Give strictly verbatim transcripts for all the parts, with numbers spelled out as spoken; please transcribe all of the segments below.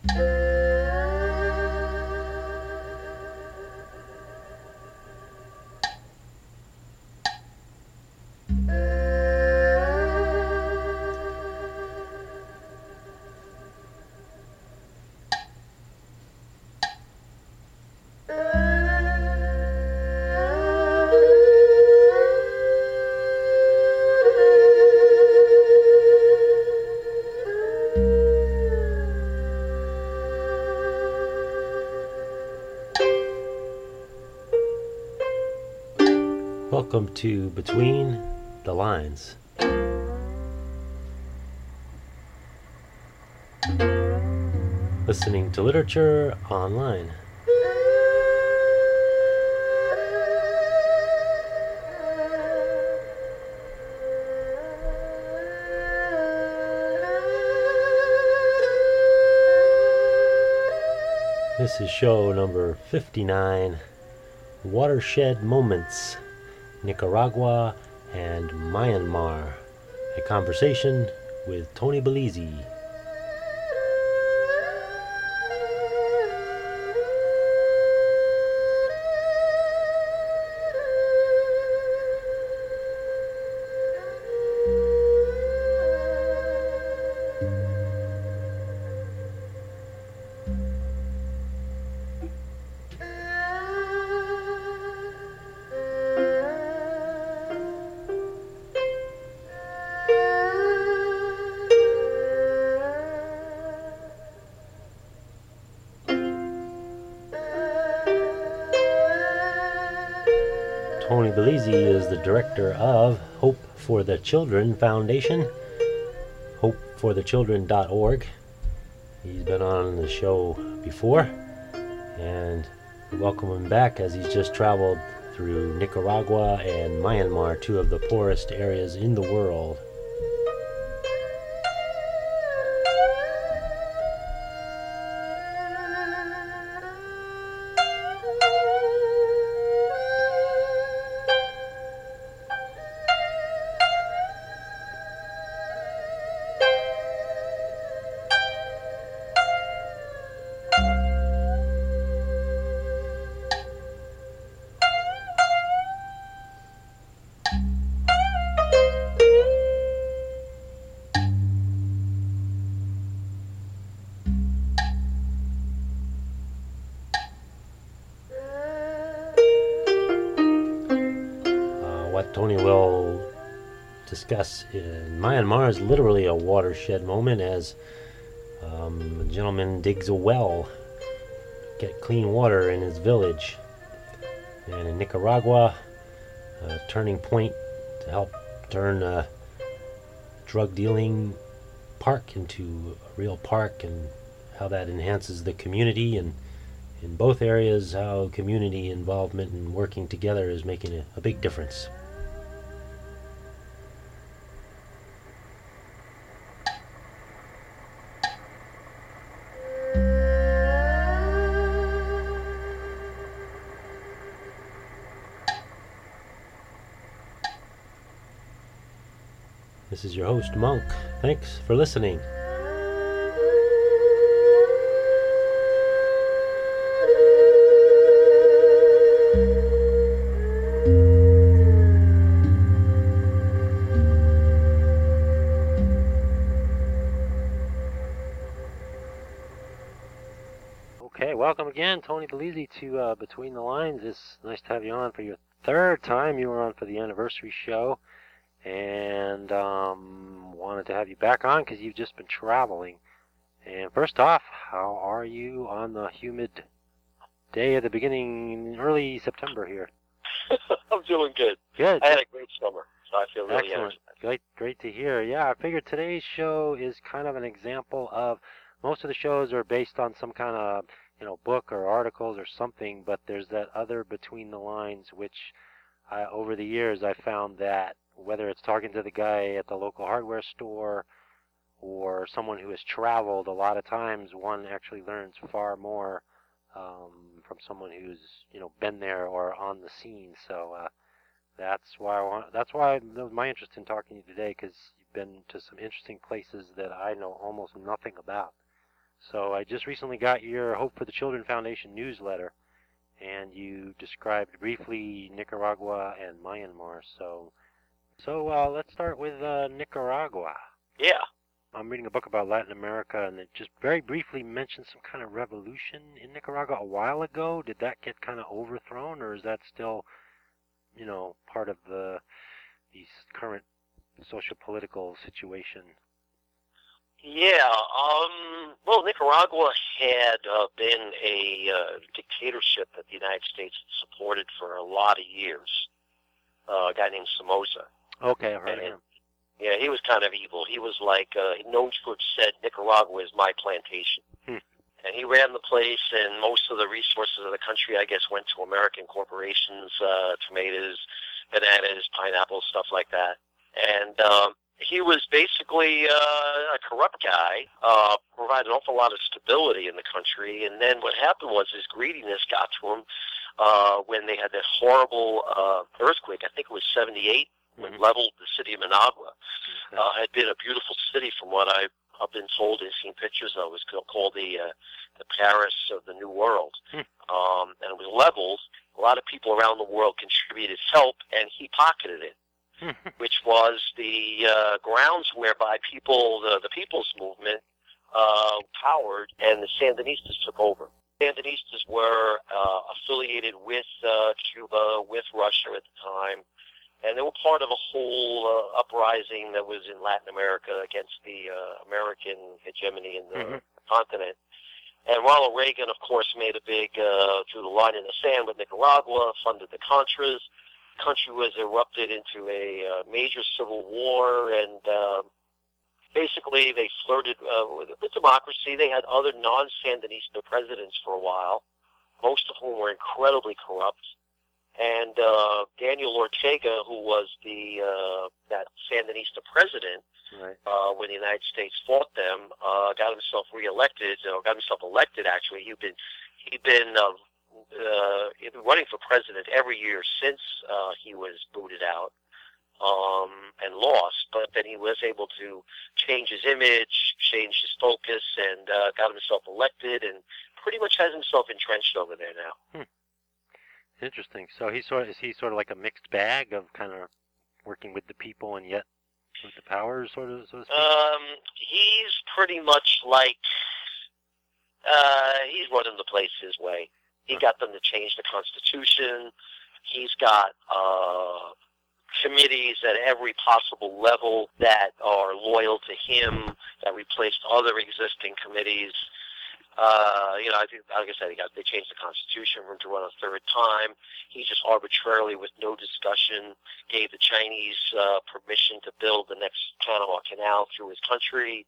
Welcome to Between the Lines. Listening to literature online. This is show number fifty-nine, Watershed Moments, Nicaragua and Myanmar, a conversation with Tony Bellizzi. Tony Bellizzi is the director of Hope for the Children Foundation, hope for the children dot org. He's been on the show before, and we welcome him back as he's just traveled through Nicaragua and Myanmar, two of the poorest areas in the world. What Tony will discuss in Myanmar is literally a watershed moment as um, a gentleman digs a well to get clean water in his village. And in Nicaragua, a turning point to help turn a drug dealing park into a real park, and how that enhances the community. And in both areas, how community involvement and working together is making a, a big difference. This is your host, Monk. Thanks for listening. Okay, welcome again, Tony Bellizzi, to uh, Between the Lines. It's nice to have you on for your third time. You were on for the anniversary show, and um, wanted to have you back on because you've just been traveling. And first off, how are you on the humid day at the beginning, early September here? I'm doing good. Good. I had a great summer, so I feel really Excellent. energized. Great, great to hear. Yeah, I figured today's show is kind of an example of, most of the shows are based on some kind of, you know, book or articles or something, but there's that other between the lines, which I, over the years I found that whether it's talking to the guy at the local hardware store or someone who has traveled, a lot of times one actually learns far more um, from someone who's, you know, been there or on the scene. So uh, that's why I want. That's why that was my interest in talking to you today, because you've been to some interesting places that I know almost nothing about. So I just recently got your Hope for the Children Foundation newsletter, and you described briefly Nicaragua and Myanmar. So, so uh, let's start with uh, Nicaragua. Yeah. I'm reading a book about Latin America, and it just very briefly mentions some kind of revolution in Nicaragua a while ago. Did that get kind of overthrown, or is that still, you know, part of the the current socio-political situation? Yeah. Um, well, Nicaragua had uh, been a uh, dictatorship that the United States had supported for a lot of years. Uh, a guy named Somoza. Okay, I heard and, of him. Yeah, he was kind of evil. He was like, uh, known to have said, Nicaragua is my plantation. Hmm. And he ran the place, and most of the resources of the country, I guess, went to American corporations, uh, tomatoes, bananas, pineapples, stuff like that. And um, he was basically uh, a corrupt guy, uh, provided an awful lot of stability in the country. And then what happened was his greediness got to him uh, when they had that horrible uh, earthquake. I think it was seventy-eight. When Mm-hmm. leveled the city of Managua. Okay. Uh, had been a beautiful city from what I've, I've been told and seen pictures of. It was called the uh, the Paris of the New World. Hmm. Um, and it was leveled. A lot of people around the world contributed help, and he pocketed it, which was the uh, grounds whereby people, the, the People's Movement, uh, powered, and the Sandinistas took over. Sandinistas were uh, affiliated with uh, Cuba, with Russia at the time. And they were part of a whole uh, uprising that was in Latin America against the uh, American hegemony in the Mm-hmm. continent. And Ronald Reagan, of course, made a big, uh, drew the line in the sand with Nicaragua, funded the Contras. The country was erupted into a uh, major civil war, and uh, basically they flirted uh, with, with democracy. They had other non-Sandinista presidents for a while, most of whom were incredibly corrupt. And uh, Daniel Ortega, who was the uh, that Sandinista president, Right. uh, when the United States fought them, uh, got himself reelected, or got himself elected. Actually, he'd been he'd been uh, uh, he'd been running for president every year since uh, he was booted out um, and lost. But then he was able to change his image, change his focus, and uh, got himself elected, and pretty much has himself entrenched over there now. Hmm. Interesting. So he's sort of, is he sort of like a mixed bag of kind of working with the people and yet with the powers, sort of, so to speak? Um, he's pretty much like, uh, he's running the place his way. He got them to change the Constitution. He's got, uh, committees at every possible level that are loyal to him, that replaced other existing committees. Uh, you know, I think, like I said, he got, they changed the Constitution for him to run a third time. He just arbitrarily, with no discussion, gave the Chinese uh, permission to build the next Panama Canal through his country.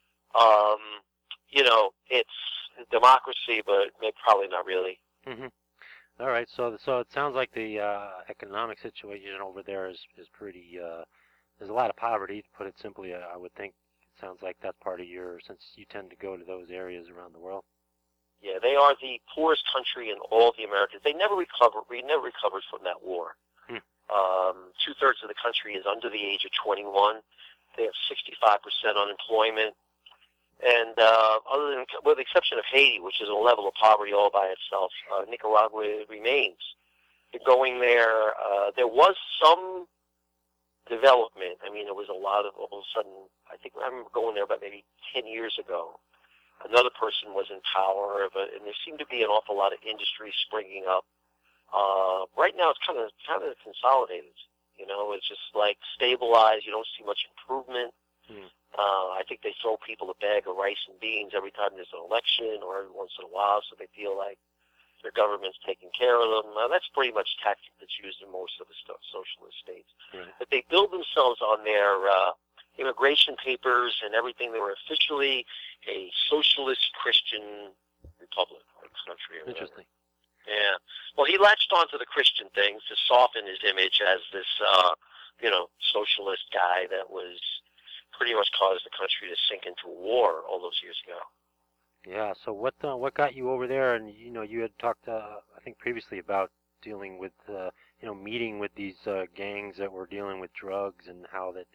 Um, you know, it's democracy, but probably not really. Mm-hmm. All right. So, so it sounds like the uh, economic situation over there is is pretty. Uh, there's a lot of poverty, to put it simply. I, I would think. Sounds like that's part of your, since you tend to go to those areas around the world. Yeah, they are the poorest country in all the Americas. They never recovered. We never recovered from that war. Hmm. Um, two thirds of the country is under the age of twenty-one. They have sixty-five percent unemployment, and uh, other than, with the exception of Haiti, which is a level of poverty all by itself, uh, Nicaragua remains. Going there, uh, there was some development. I mean, there was a lot of, all of a sudden, I think I remember going there about maybe ten years ago. Another person was in power, but, and there seemed to be an awful lot of industry springing up. Uh, right now, it's kind of kind of consolidated. You know, it's just like stabilized. You don't see much improvement. Hmm. Uh, I think they throw people a bag of rice and beans every time there's an election, or every once in a while, so they feel like their government's taking care of them. Uh, that's pretty much tactic that's used in most of the st- socialist states. Right. But they build themselves on their uh, immigration papers and everything. They were officially a socialist Christian republic or country. Or Interesting. whatever. Yeah. Well, he latched onto the Christian things to soften his image as this, uh, you know, socialist guy that was pretty much caused the country to sink into a war all those years ago. Yeah. So what uh, what got you over there? And you know, you had talked, uh, I think, previously about dealing with, uh, you know, meeting with these uh, gangs that were dealing with drugs, and how that,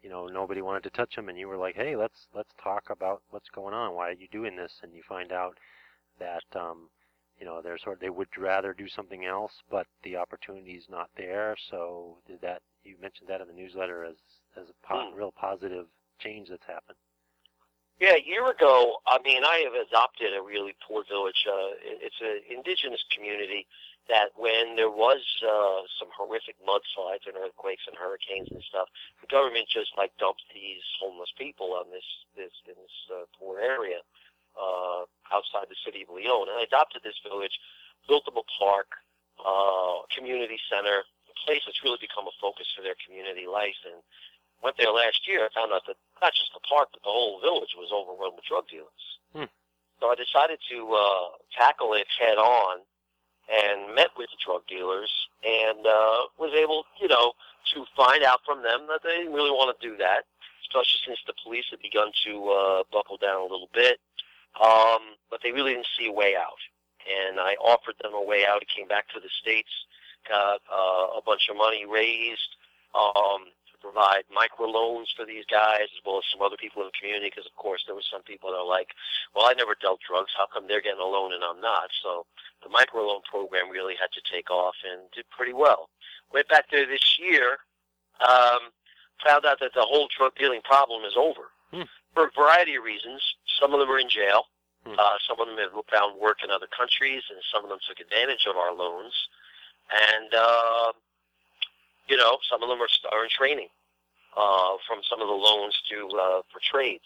you know, nobody wanted to touch them, and you were like, hey, let's let's talk about what's going on. Why are you doing this? And you find out that um, you know, they're sort of, they would rather do something else, but the opportunity is not there. So did that, you mentioned that in the newsletter as as a po- Mm. real positive change that's happened. Yeah, a year ago, I mean, I have adopted a really poor village. Uh, it- it's an indigenous community that when there was uh, some horrific mudslides and earthquakes and hurricanes and stuff, the government just like dumped these homeless people on this this in this uh, poor area uh, outside the city of Leon. And I adopted this village, built them a park, uh, community center, a place that's really become a focus for their community life. And went there last year. I found out that not just the park, but the whole village was overrun with drug dealers. Hmm. So I decided to uh, tackle it head on and met with the drug dealers and uh, was able, you know, to find out from them that they didn't really want to do that, especially since the police had begun to uh, buckle down a little bit. Um, but they really didn't see a way out. And I offered them a way out. He came back to the States, got uh, a bunch of money raised, um, provide microloans for these guys as well as some other people in the community, because of course there were some people that are like, well, I never dealt drugs, how come they're getting a loan and I'm not? So the microloan program really had to take off and did pretty well. Went back there this year, um, found out that the whole drug dealing problem is over. Hmm. For a variety of reasons. Some of them are in jail. Hmm. Uh, some of them have found work in other countries, and some of them took advantage of our loans. And uh, you know, some of them are, are in training uh, from some of the loans to uh, for trades.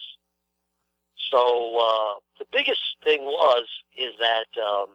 So uh, the biggest thing was is that um,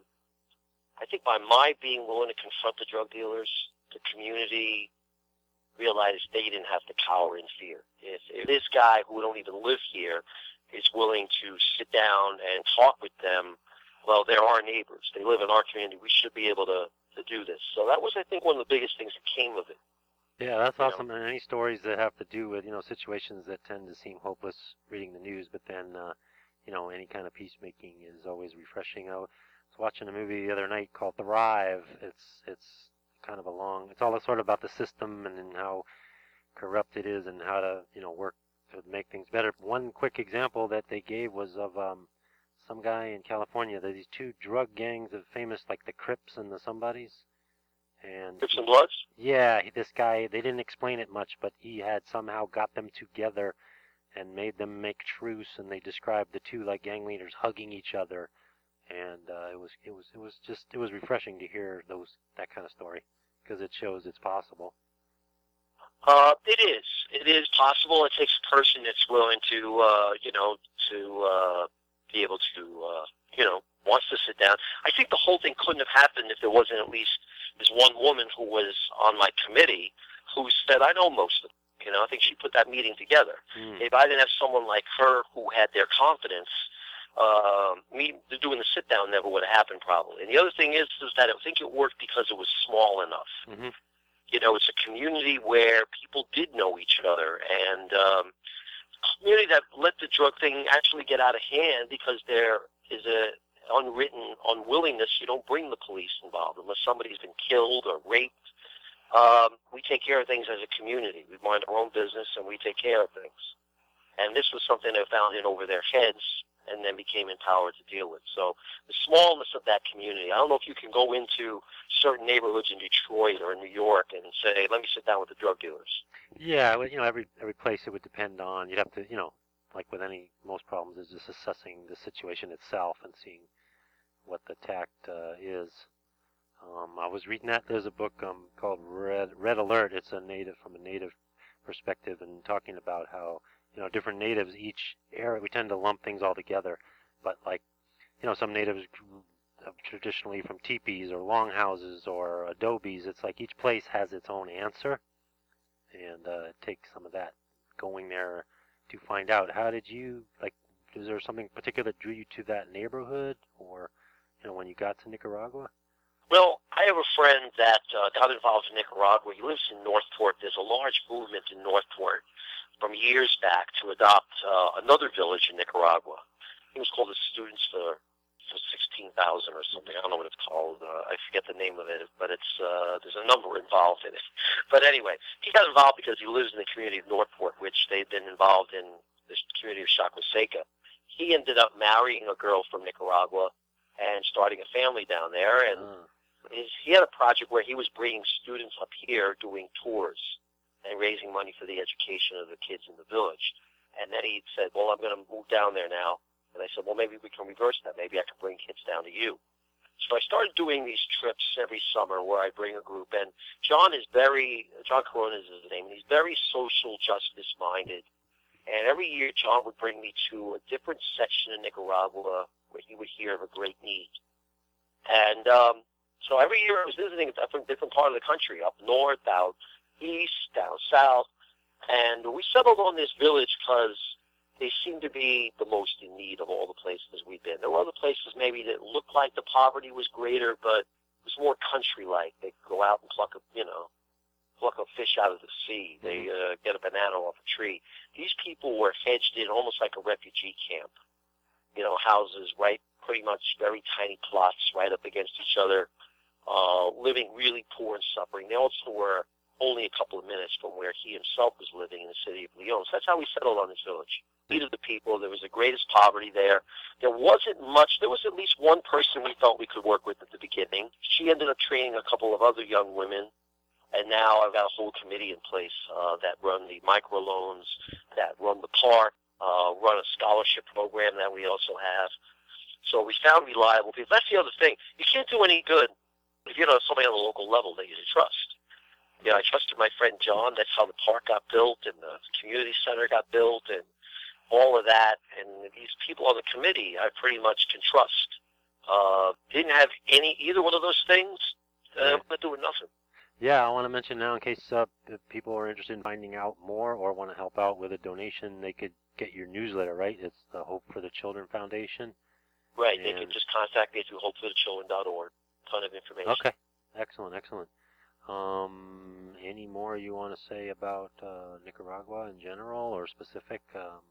I think by my being willing to confront the drug dealers, the community realized they didn't have to cower in fear. If, if this guy who don't even live here is willing to sit down and talk with them, well, they're our neighbors. They live in our community. We should be able to, to do this. So that was, I think, one of the biggest things that came of it. Yeah, that's You know. awesome. And any stories that have to do with, you know, situations that tend to seem hopeless reading the news, but then, uh, you know, any kind of peacemaking is always refreshing. I was watching a movie the other night called Thrive. It's it's kind of a long, it's all sort of about the system and, and how corrupt it is and how to, you know, work to make things better. One quick example that they gave was of um, some guy in California. There's these two drug gangs of famous, like the Crips and the Somebodies. And Crips and Bloods? yeah, this guy, they didn't explain it much, but he had somehow got them together and made them make truce, and they described the two like gang leaders hugging each other, and uh, it was it was it was just it was refreshing to hear those that kind of story because it shows it's possible. Uh, it is. It is possible. It takes a person that's willing to, uh, you know, to uh, be able to, uh, you know, wants to sit down. I think the whole thing couldn't have happened if there wasn't at least this one woman who was on my committee who said, I know most of them. You know, I think she put that meeting together. Mm. If I didn't have someone like her who had their confidence, uh, me doing the sit-down never would have happened probably. And the other thing is, is that I think it worked because it was small enough. Mm-hmm. You know, it's a community where people did know each other, and um, a community that let the drug thing actually get out of hand because there is a unwritten unwillingness. You don't bring the police involved unless somebody's been killed or raped. Um, we take care of things as a community. We mind our own business, and we take care of things. And this was something they found in over their heads and then became empowered to deal with. So the smallness of that community, I don't know if you can go into certain neighborhoods in Detroit or in New York and say, let me sit down with the drug dealers. Yeah, well, you know, every every place it would depend on. You'd have to, you know, like with any most problems, is just assessing the situation itself and seeing what the tact uh, is. Um, I was reading that. There's a book um, called Red Red Alert. It's a native from a native perspective and talking about how, you know, different natives, each area, we tend to lump things all together. But like, you know, some natives traditionally from teepees or longhouses or adobes. It's like each place has its own answer, and uh, it takes some of that going there to find out. How did you, like, is there something particular that drew you to that neighborhood, or, you know, when you got to Nicaragua? Well, I have a friend that uh, got involved in Nicaragua. He lives in Northport. There's a large movement in Northport from years back to adopt uh, another village in Nicaragua. It was called the Students for, for sixteen thousand or something. I don't know what it's called. Uh, I forget the name of it, but it's uh, there's a number involved in it. But anyway, he got involved because he lives in the community of Northport, which they've been involved in this community of Chacra Seca. He ended up marrying a girl from Nicaragua and starting a family down there. And Oh. his, he had a project where he was bringing students up here doing tours and raising money for the education of the kids in the village. And then he said, well, I'm going to move down there now. And I said, well, maybe we can reverse that. Maybe I can bring kids down to you. So I started doing these trips every summer where I bring a group. And John is very, John Corona is his name, and he's very social justice minded. And every year John would bring me to a different section in Nicaragua where he would hear of a great need. And um, so every year I was visiting a different, different part of the country, up north, out east, down south. And we settled on this village because they seemed to be the most in need of all the places we've been. There were other places maybe that looked like the poverty was greater, but it was more country-like. They go out and pluck a, you know, pluck a fish out of the sea. They uh, get a banana off a tree. These people were hedged in almost like a refugee camp. You know, houses right, pretty much very tiny plots right up against each other, uh, living really poor and suffering. They also were only a couple of minutes from where he himself was living in the city of Leon. So that's how we settled on this village. Need of the people. There was the greatest poverty there. There wasn't much. There was at least one person we felt we could work with at the beginning. She ended up training a couple of other young women. And now I've got a whole committee in place uh, that run the microloans, that run the park, uh, run a scholarship program that we also have. So we found reliable people. That's the other thing. You can't do any good if you don't have somebody on the local level that you trust. You know, I trusted my friend John. That's how the park got built and the community center got built and all of that. And these people on the committee I pretty much can trust. Uh, didn't have any, either one of those things, uh, Right. but doing nothing. Yeah, I want to mention now in case uh, if people are interested in finding out more or want to help out with a donation, they could get your newsletter, right? It's the Hope for the Children Foundation. Right. They And- can just contact me through hope for the children dot org. Ton of information. Okay, excellent, excellent. Um, any more you want to say about uh, Nicaragua in general or specific? Um,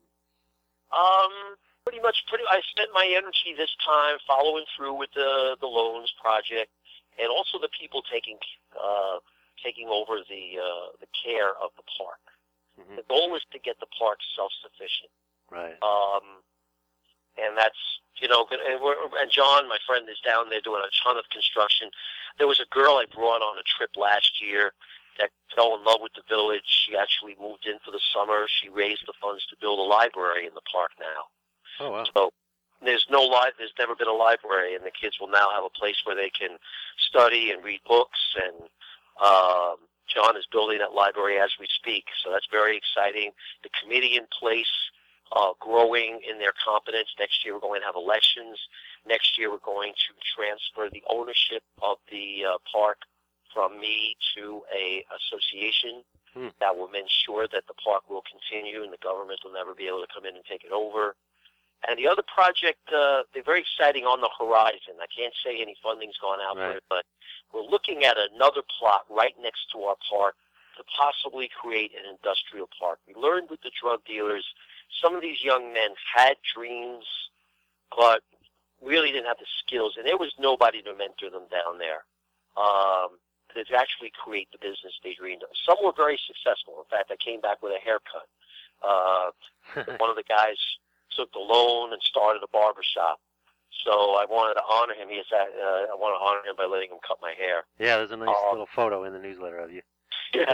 Um, pretty much. Pretty. I spent my energy this time following through with the the loans project, and also the people taking uh, taking over the uh, the care of the park. mhm, The goal is to get the park self-sufficient. right. Um, and that's, you know, and, we're, and John, my friend, is down there doing a ton of construction. There was a girl I brought on a trip last year that fell in love with the village. She actually moved in for the summer. She raised the funds to build a library in the park now. Oh, wow. So there's no li- there's never been a library, and the kids will now have a place where they can study and read books. And um, John is building that library as we speak, so that's very exciting. The committee in place, uh, growing in their competence. Next year we're going to have elections. Next year we're going to transfer the ownership of the uh, park from me to a association Hmm. that will ensure that the park will continue and the government will never be able to come in and take it over. And the other project, uh, they're very exciting on the horizon. I can't say any funding's gone out Right. for it, but we're looking at another plot right next to our park to possibly create an industrial park. We learned with the drug dealers, some of these young men had dreams, but really didn't have the skills, and there was nobody to mentor them down there. Um, to actually create the business they dreamed of. Some were very successful. In fact, I came back with a haircut. Uh, one of the guys took the loan and started a barber shop. So I wanted to honor him. He said, uh, I want to honor him by letting him cut my hair. Yeah, there's a nice Uh, little photo in the newsletter of you. Yeah.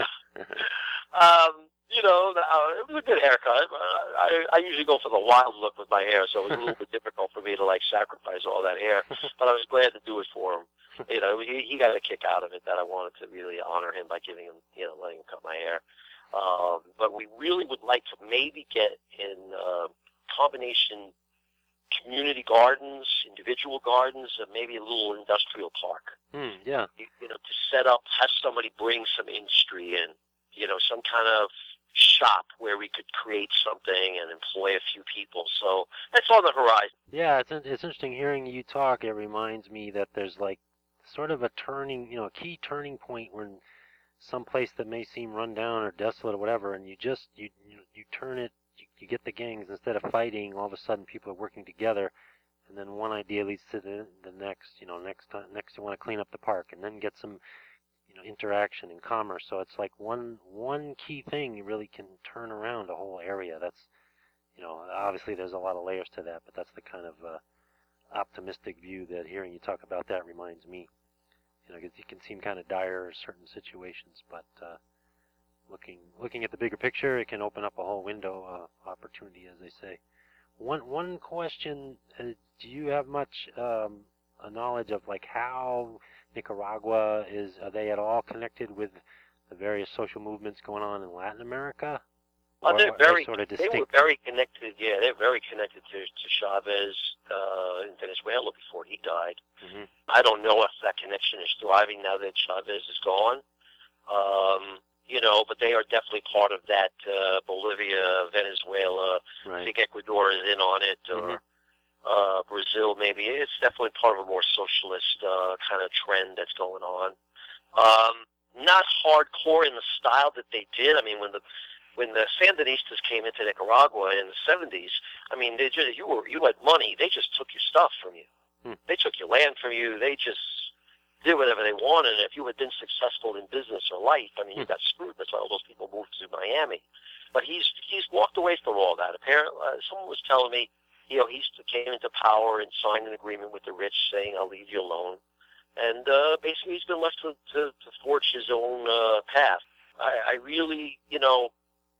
um, you know, uh, it was a good haircut. I, I usually go for the wild look with my hair, so it was a little bit difficult for me to, like, sacrifice all that hair. But I was glad to do it for him. You know, he, he got a kick out of it that I wanted to really honor him by giving him, you know, letting him cut my hair. Um, but we really would like to maybe get in uh, combination community gardens, individual gardens, and maybe a little industrial park. Hmm, yeah. You, you know, to set up, have somebody bring some industry in, you know, some kind of shop where we could create something and employ a few people. So that's on the horizon. Yeah, it's it's interesting hearing you talk. It reminds me that there's like sort of a turning, you know, a key turning point when some place that may seem run down or desolate or whatever, and you just you you, you turn it, you, you get the gangs instead of fighting. All of a sudden, people are working together, and then one idea leads to the the next. You know, next time, next you want to clean up the park, and then get some, you know, interaction and commerce. So it's like one one key thing really can turn around a whole area. That's, you know, obviously there's a lot of layers to that, but that's the kind of uh, optimistic view that hearing you talk about that reminds me. You know, 'cause it can seem kind of dire in certain situations, but uh, looking looking at the bigger picture, it can open up a whole window of opportunity, as they say. One one question: uh, do you have much um, a knowledge of like how Nicaragua is? Are they at all connected with the various social movements going on in Latin America? Uh, Or they're are they very, sort of they were distinct? very connected. Yeah, they're very connected to, to Chavez uh, in Venezuela before he died. Mm-hmm. I don't know if that connection is thriving now that Chavez is gone. Um, you know, but they are definitely part of that uh, Bolivia, Venezuela. I Right. think Ecuador is in on it, or uh, Brazil maybe. It's definitely part of a more socialist uh, kind of trend that's going on. Um, not hardcore in the style that they did. I mean, when the when the Sandinistas came into Nicaragua in the seventies, I mean, they just, you were you had money. They just took your stuff from you. Hmm. They took your land from you. They just did whatever they wanted. And if you had been successful in business or life, I mean, you Hmm. got screwed. That's why all those people moved to Miami. But he's he's walked away from all that. Apparently, uh, someone was telling me, you know, he came into power and signed an agreement with the rich, saying, "I'll leave you alone." And uh, basically, he's been left to, to, to forge his own uh, path. I, I really, you know,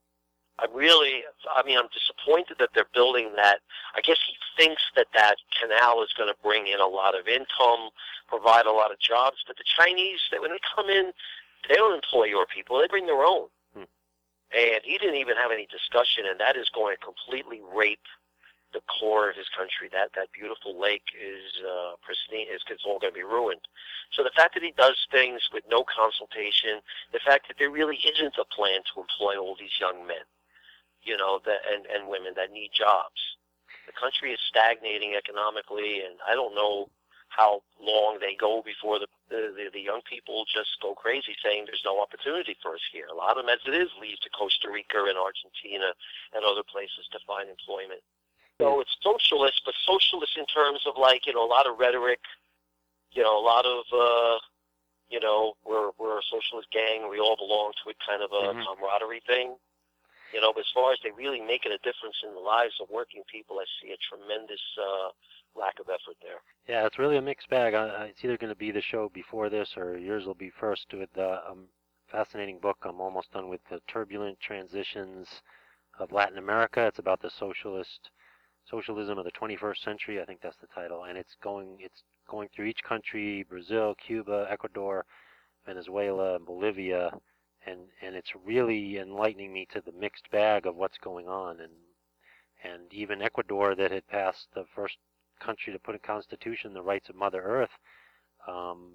I really, I mean, I'm disappointed that they're building that. I guess he thinks that that canal is going to bring in a lot of income, provide a lot of jobs. But the Chinese, they, when they come in, they don't employ your people. They bring their own. Hmm. And he didn't even have any discussion, and that is going to completely rape the core of his country. That that beautiful lake is uh, pristine. It's, it's all going to be ruined. So the fact that he does things with no consultation, the fact that there really isn't a plan to employ all these young men, you know, that, and, and women that need jobs. The country is stagnating economically, and I don't know how long they go before the, the, the young people just go crazy saying there's no opportunity for us here. A lot of them, as it is, leave to Costa Rica and Argentina and other places to find employment. So it's socialist, but socialist in terms of like, you know, a lot of rhetoric, you know, a lot of, uh, you know, we're, we're a socialist gang, we all belong to it kind of a Mhm. camaraderie thing. You know, but as far as they really making a difference in the lives of working people, I see a tremendous uh, lack of effort there. Yeah, it's really a mixed bag. Uh, it's either going to be the show before this or yours will be first with the um, fascinating book. I'm almost done with the turbulent transitions of Latin America. It's about the socialist socialism of the twenty-first century. I think that's the title, and it's going it's going through each country: Brazil, Cuba, Ecuador, Venezuela, and Bolivia, and and it's really enlightening me to the mixed bag of what's going on, and and even Ecuador, that had passed the first country to put in constitution the rights of Mother Earth. Um,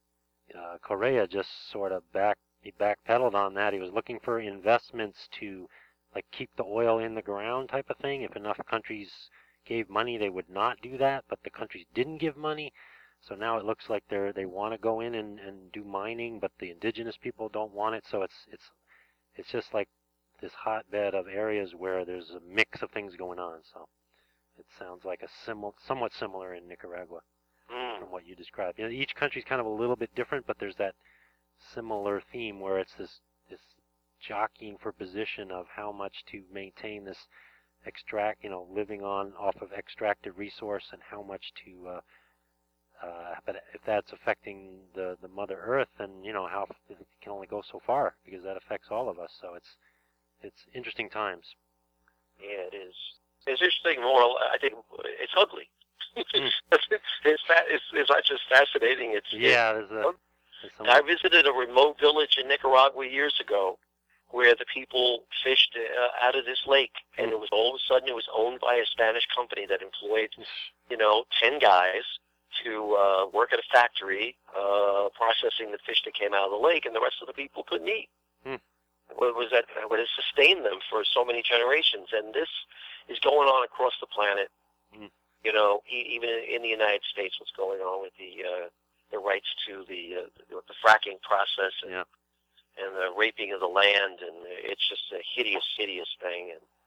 uh, Correa just sort of back he backpedaled on that. He was looking for investments to like keep the oil in the ground type of thing. If enough countries gave money, they would not do that, but the countries didn't give money. So now it looks like they're they want to go in and, and do mining, but the indigenous people don't want it. So it's it's it's just like this hotbed of areas where there's a mix of things going on. So it sounds like a simil- somewhat similar in Nicaragua Mm. from what you described. You know, each country's kind of a little bit different, but there's that similar theme where it's this this jockeying for position of how much to maintain this extract, you know, living on off of extracted resource, and how much to. Uh, uh, but if that's affecting the the Mother Earth, then you know how it can only go so far because that affects all of us. So it's it's interesting times. Yeah, it is. It's interesting. More, I think it's ugly. Mm. it's, it's, fa- it's it's not just fascinating. It's Yeah, there's a. There's some, I visited a remote village in Nicaragua years ago where the people fished uh, out of this lake, and Mm. it was all of a sudden it was owned by a Spanish company that employed, you know, ten guys to uh, work at a factory uh, processing the fish that came out of the lake, and the rest of the people couldn't eat. Mm. What was that? What has sustained them for so many generations? And this is going on across the planet. Mm. You know, e- even in the United States, what's going on with the uh, the rights to the uh, the, the fracking process and, Yeah. and the raping of the land, and it's just a hideous, hideous thing. And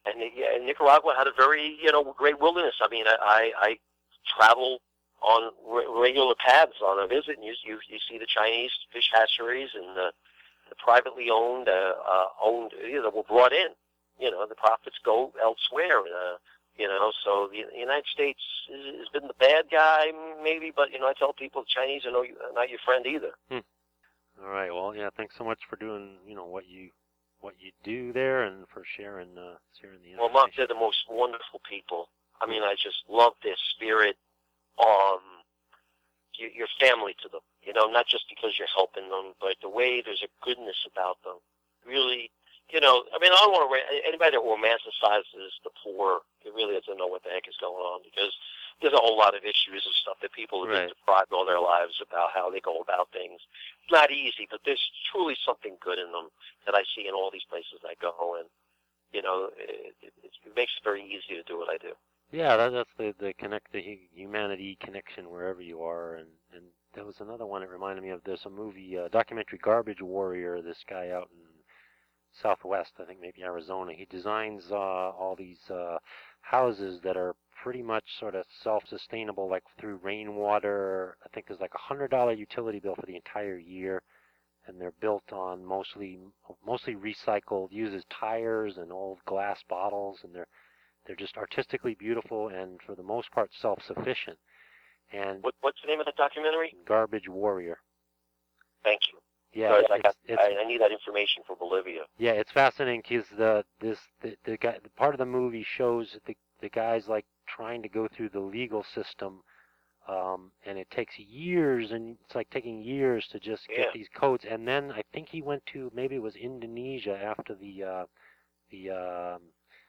And yeah, Nicaragua had a very, you know, great wilderness. I mean, I, I, I travel on re- regular paths on a visit, and you, you, you see the Chinese fish hatcheries and the, the privately owned, uh, uh, owned, you know, were brought in. You know, the profits go elsewhere. Uh, you know, so the, the United States is, has been the bad guy, maybe, but, you know, I tell people the Chinese are no, not your friend either. Hmm. All right. Well, yeah, thanks so much for doing, you know, what you what you do there and for sharing uh, sharing the information. Well, Mark, they're the most wonderful people. I mean, I just love their spirit. Um, you, you're family to them, you know, not just because you're helping them, but the way there's a goodness about them. Really, you know, I mean, I don't want to, anybody that romanticizes the poor, it really doesn't know what the heck is going on, because there's a whole lot of issues and stuff that people have been Right. deprived all their lives about how they go about things. It's not easy, but there's truly something good in them that I see in all these places I go, and, you know, it, it, it makes it very easy to do what I do. Yeah, that, that's the the connect the hu- humanity connection wherever you are, and and there was another one that reminded me of this a movie uh, documentary Garbage Warrior. This guy out in Southwest, I think maybe Arizona, he designs uh, all these uh, houses that are pretty much sort of self-sustainable, like through rainwater. I think there's like a hundred dollar utility bill for the entire year, and they're built on mostly mostly recycled, uses tires and old glass bottles, and they're they're just artistically beautiful and for the most part self-sufficient. And What, what's the name of the documentary? Garbage Warrior. Thank you. Yeah, Because I, it's, got, it's, I, I need that information for Bolivia. yeah, it's fascinating because the this the, the guy the part of the movie shows the the guys like trying to go through the legal system, um, and it takes years, and it's like taking years to just get Yeah. these codes. And then I think he went to maybe it was Indonesia after the uh, the um,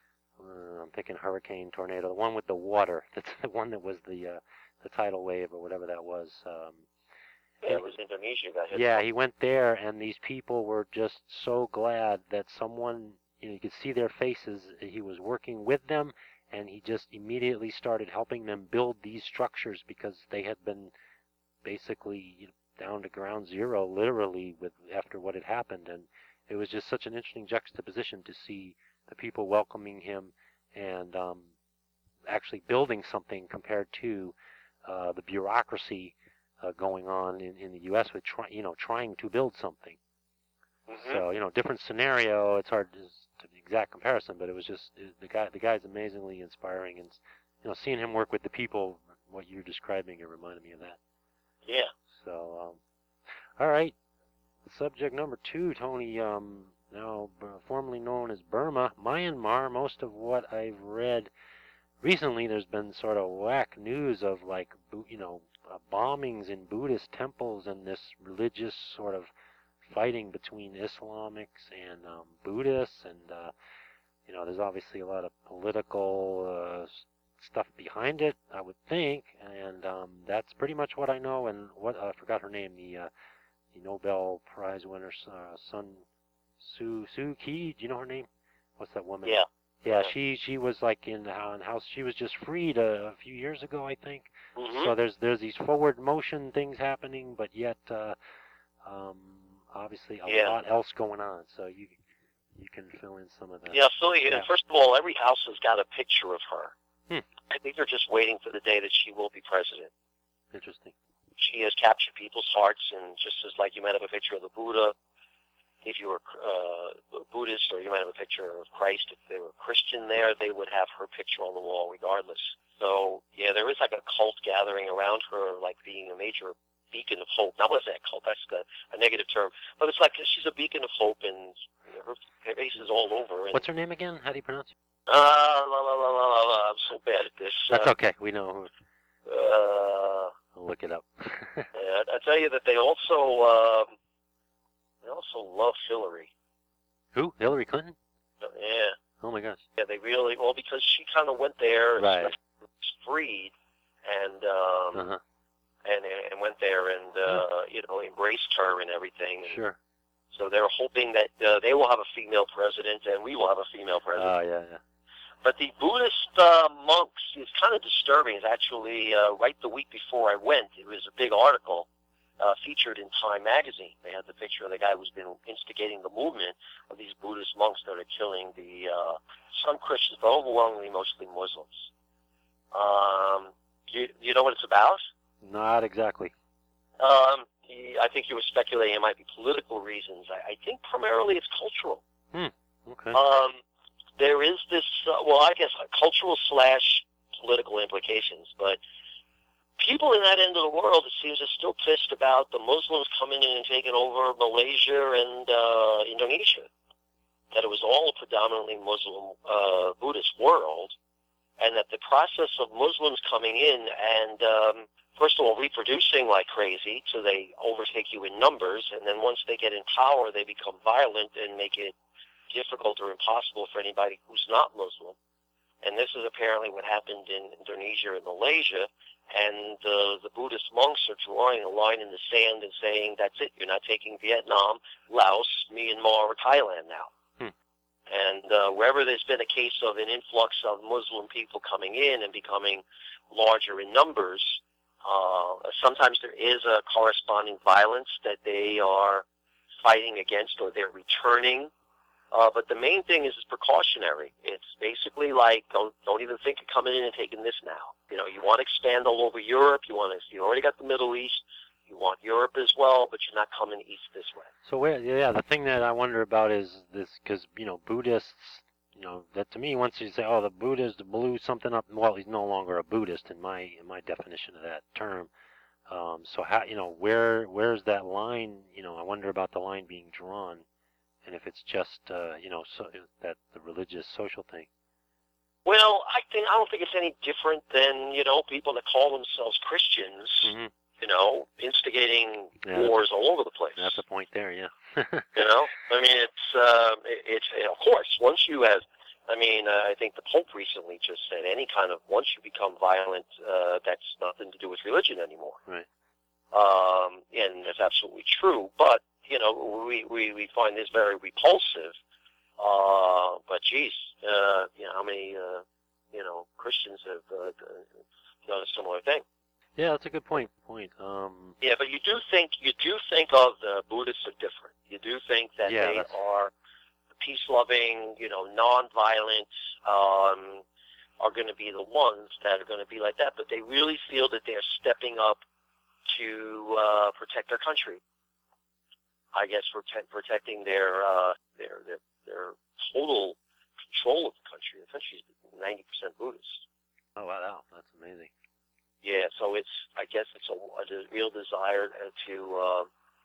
uh, I'm thinking hurricane, tornado, the one with the water. That's the one that was the uh, the tidal wave or whatever that was. Um, Yeah, it was Indonesia got hit. yeah, he went there, and these people were just so glad that someone, you know, you could see their faces. He was working with them, and he just immediately started helping them build these structures because they had been basically you know, down to ground zero, literally, with after what had happened. And it was just such an interesting juxtaposition to see the people welcoming him and um, actually building something compared to uh, the bureaucracy uh, going on in, in the U S with try, you know trying to build something. Mm-hmm. So you know different scenario. It's hard to, to the exact comparison, but it was just the guy. The guy's amazingly inspiring, and you know seeing him work with the people, what you're describing, it reminded me of that. Yeah. So um, all right, subject number two, Tony. Um, now uh, formerly known as Burma, Myanmar. Most of what I've read recently, there's been sort of whack news of like you know uh, bombings in Buddhist temples and this religious sort of fighting between Islamics and um, Buddhists, and uh, you know there's obviously a lot of political uh, stuff behind it, I would think, and um, that's pretty much what I know. And what uh, I forgot her name, the uh, the Nobel Prize winner, uh, Sun Suu Suu Kyi. Do you know her name? What's that woman? Yeah. Yeah, she she was like in the house. She was just freed a, a few years ago, I think. Mm-hmm. So there's there's these forward motion things happening, but yet uh, um, obviously a Yeah. lot else going on. So you you can fill in some of that. Yeah, so yeah. Yeah. First of all, every house has got a picture of her. Hmm. I think they're just waiting for the day that she will be president. Interesting. She has captured people's hearts, and just as like you might have a picture of the Buddha, if you were uh, Buddhist, or you might have a picture of Christ, if they were Christian there, they would have her picture on the wall regardless. So, yeah, there is like a cult gathering around her, like being a major beacon of hope. Not what is that cult? That's the, a negative term. But it's like she's a beacon of hope, and her face is all over. And, What's her name again? How do you pronounce it? Uh, la, la, la, la, la, la. I'm so bad at this. That's uh, okay. We know. Uh, I'll look it up. yeah, I tell you that they also, um, they also love Hillary. Who? Hillary Clinton? Yeah. Oh my gosh. Yeah, they really, well, because she kind of went there and Right. was freed and, um, Uh-huh. and, and went there and, uh, you know, embraced her and everything. And Sure. so they're hoping that uh, they will have a female president and we will have a female president. Oh yeah, yeah. But the Buddhist uh, monks is kind of disturbing. It's actually uh, right the week before I went, it was a big article uh, featured in Time magazine. They had the picture of the guy who's been instigating the movement of these Buddhist monks that are killing the uh, some Christians, but overwhelmingly mostly Muslims. Um, you, you know what it's about? Not exactly. Um, he, I think you were speculating it might be political reasons. I, I think primarily it's cultural. Hmm. Okay. Um, there is this, uh, well, I guess uh, cultural slash political implications, but people in that end of the world, it seems, are still pissed about the Muslims coming in and taking over Malaysia and uh, Indonesia. That it was all a predominantly Muslim, uh, Buddhist world, and that the process of Muslims coming in and, um, first of all, reproducing like crazy, so they overtake you in numbers, and then once they get in power, they become violent and make it difficult or impossible for anybody who's not Muslim. And this is apparently what happened in Indonesia and Malaysia. And uh, the Buddhist monks are drawing a line in the sand and saying, that's it, you're not taking Vietnam, Laos, Myanmar, or Thailand now. Hmm. And uh, wherever there's been a case of an influx of Muslim people coming in and becoming larger in numbers, uh, sometimes there is a corresponding violence that they are fighting against or they're returning. Uh, but the main thing is it's precautionary. It's basically like, don't don't even think of coming in and taking this now. You know, you want to expand all over Europe. You want to, you already got the Middle East. You want Europe as well, but you're not coming east this way. So where, yeah, the thing that I wonder about is this, because, you know, Buddhists, you know, that to me, once you say, oh, the Buddhist blew something up, well, he's no longer a Buddhist in my in my definition of that term. Um, so how, you know, where where's that line? You know, I wonder about the line being drawn. And if it's just, uh, you know, so that the religious social thing. Well, I think I don't think it's any different than, you know, people that call themselves Christians, Mm-hmm. you know, instigating Yeah, wars all over the place. That's the point there, yeah. You know, I mean, it's uh, it, it's of course once you have, I mean, uh, I think the Pope recently just said any kind of once you become violent, uh, that's nothing to do with religion anymore. Right. Um, and that's absolutely true, but. You know, we, we, we find this very repulsive. Uh, but geez, uh, you know, how many, uh, you know, Christians have uh, done a similar thing? Yeah, that's a good point. Point. Um, yeah, but you do think you do think of the Buddhists are different. You do think that yeah, they that's... are peace-loving, you know, non-violent, um, are going to be the ones that are going to be like that. But they really feel that they're stepping up to uh, protect their country. I guess protect, protecting their, uh, their their their total control of the country. The country is ninety percent Buddhist. Oh wow, that's amazing. Yeah, so it's I guess it's a, a real desire to uh,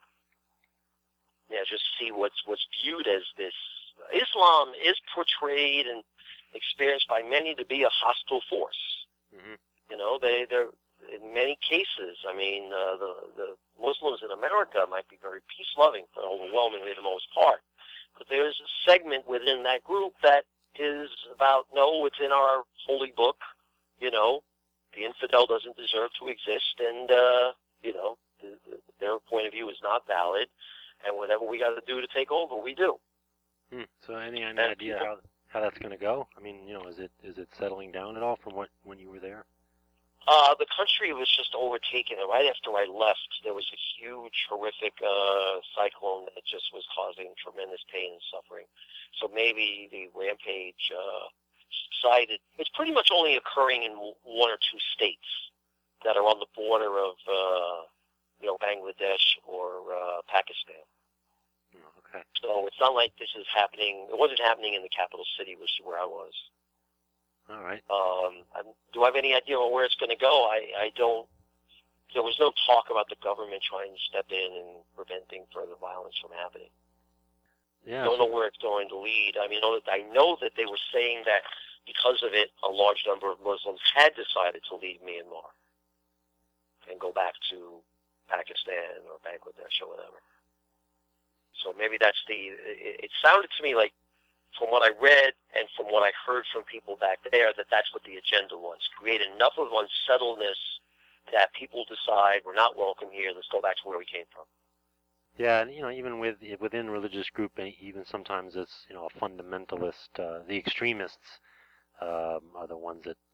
yeah just see what's what's viewed as this. Islam is portrayed and experienced by many to be a hostile force. Mm-hmm. You know, they they're in many cases. I mean, uh, the the Muslims in America might be very peace-loving, but overwhelmingly the most part. But there's a segment within that group that is about, no, it's in our holy book, you know, the infidel doesn't deserve to exist, and, uh, you know, the, the, their point of view is not valid, and whatever we got to do to take over, we do. Hmm. So any, any and idea people, how how that's going to go? I mean, you know, is it is it settling down at all from what when you were there? Uh, the country was just overtaken, and right after I left, there was a huge, horrific uh, cyclone that just was causing tremendous pain and suffering. So maybe the rampage uh, subsided. It's pretty much only occurring in one or two states that are on the border of, uh, you know, Bangladesh or uh, Pakistan. Oh, okay. So it's not like this is happening. It wasn't happening in the capital city, which is where I was. All right. Um, do I have any idea on where it's going to go? I, I don't. There was no talk about the government trying to step in and preventing further violence from happening. Yeah. I don't know where it's going to lead. I mean, I know that they were saying that because of it, a large number of Muslims had decided to leave Myanmar and go back to Pakistan or Bangladesh or whatever. So maybe that's the. It, it sounded to me like, from what I read and from what I heard from people back there, that that's what the agenda was. Create enough of unsettledness that people decide we're not welcome here, let's go back to where we came from. Yeah, and you know, even with within religious group, even sometimes it's, you know, a fundamentalist, uh, the extremists um, are the ones that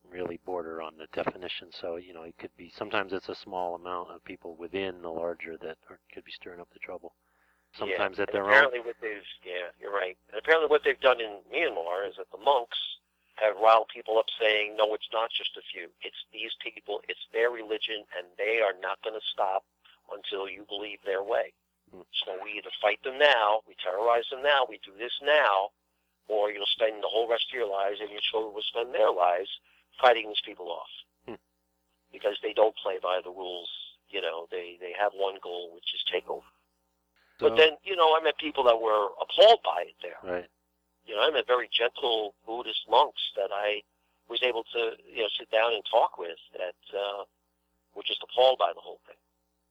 really border on the definition. So, you know, it could be, sometimes it's a small amount of people within the larger that are, could be stirring up the trouble. Sometimes yeah. at and their apparently own. what they've, yeah, you're right. And apparently what they've done in Myanmar is that the monks have riled people up saying, no, it's not just a few. It's these people, it's their religion, and they are not going to stop until you believe their way. Hmm. So we either fight them now, we terrorize them now, we do this now, or you'll spend the whole rest of your lives and your children will spend their lives fighting these people off. Hmm. Because they don't play by the rules. You know, they, they have one goal, which is take over. So, But then, you know, I met people that were appalled by it there. right. You know, I met very gentle Buddhist monks that I was able to, you know, sit down and talk with that uh, were just appalled by the whole thing.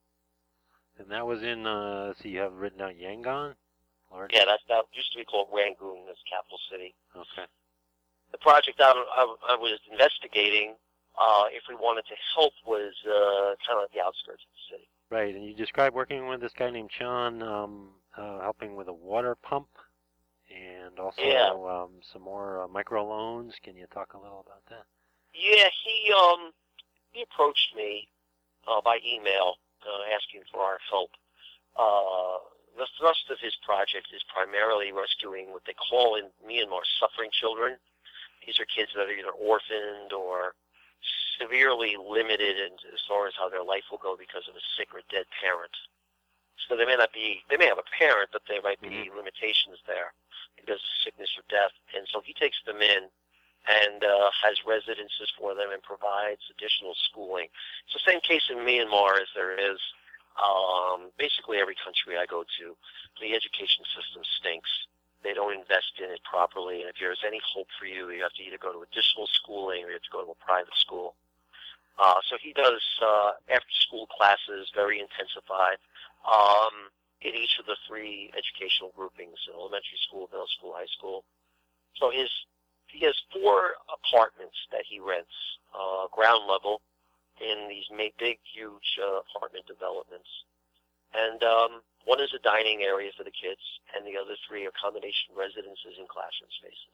And that was in, uh, let's see, you have written down Yangon? Large? Yeah, that, that used to be called Rangoon, this capital city. Okay. The project I, I, I was investigating, uh, if we wanted to help, was uh, kind of at the outskirts of the city. Right, and you described working with this guy named Chan, um, uh, helping with a water pump, and also Yeah. um, some more uh, microloans. Can you talk a little about that? Yeah, he um he approached me uh, by email uh, asking for our help. Uh, the thrust of his project is primarily rescuing what they call in Myanmar suffering children. These are kids that are either orphaned or severely limited in, as far as how their life will go because of a sick or dead parent. So they may not be, they may have a parent, but there might be Mm-hmm. limitations there because of sickness or death. And so he takes them in and uh, has residences for them and provides additional schooling. It's the same case in Myanmar as there is um, basically every country I go to. The education system stinks. They don't invest in it properly, and if there's any hope for you, you have to either go to additional schooling or you have to go to a private school. Uh, so he does uh, after-school classes, very intensified, um, in each of the three educational groupings, elementary school, middle school, high school. So his he has four apartments that he rents, uh, ground level, in these big, huge uh, apartment developments. And um, one is a dining area for the kids, and the other three are combination residences and classroom spaces.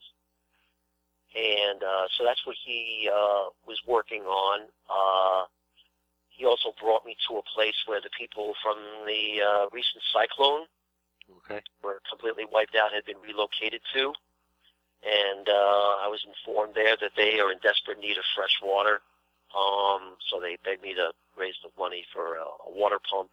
And uh, so that's what he uh, was working on. Uh, he also brought me to a place where the people from the uh, recent cyclone Okay. were completely wiped out, had been relocated to. And uh, I was informed there that they are in desperate need of fresh water. Um, so they begged me to raise the money for a, a water pump.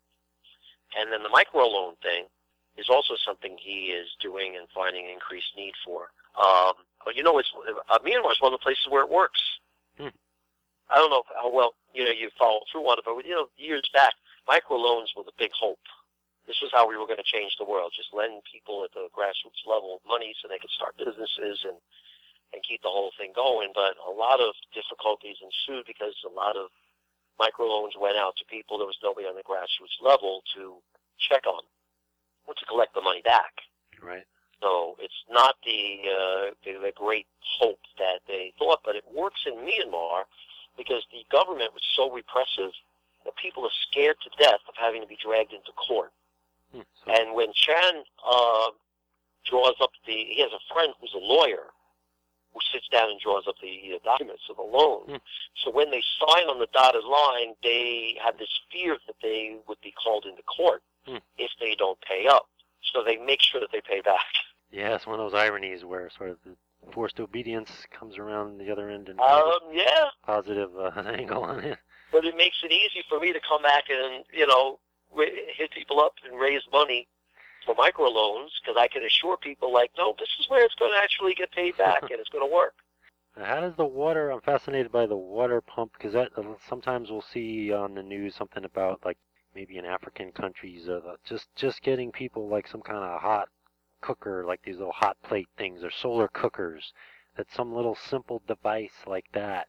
And then the microloan thing is also something he is doing and finding increased need for. Um, but you know, it's uh, Myanmar is one of the places where it works. Hmm. I don't know how well you know you follow through on it, but you know, years back, microloans were the big hope. This was how we were going to change the world: just lend people at the grassroots level money so they could start businesses and and keep the whole thing going. But a lot of difficulties ensued because a lot of microloans went out to people. There was nobody on the grassroots level to check on or to collect the money back. Right. So it's not the, uh, the the great hope that they thought, but it works in Myanmar because the government was so repressive that people are scared to death of having to be dragged into court. Hmm. So, And when Chan uh, draws up the, he has a friend who's a lawyer who sits down and draws up the uh, documents of the loan. Hmm. So when they sign on the dotted line, they have this fear that they would be called into court Hmm. if they don't pay up. So they make sure that they pay back. yeah, it's one of those ironies where sort of the forced obedience comes around the other end and has Um, yeah, a positive uh, angle on it. but it makes it easy for me to come back and, you know, ri- hit people up and raise money for microloans because I can assure people, like, no, this is where it's going to actually get paid back and it's going to work. How does the water? I'm fascinated by the water pump because that uh, sometimes we'll see on the news something about like maybe in African countries uh, just just getting people like some kind of hot cooker, like these little hot plate things or solar cookers. That some little simple device like that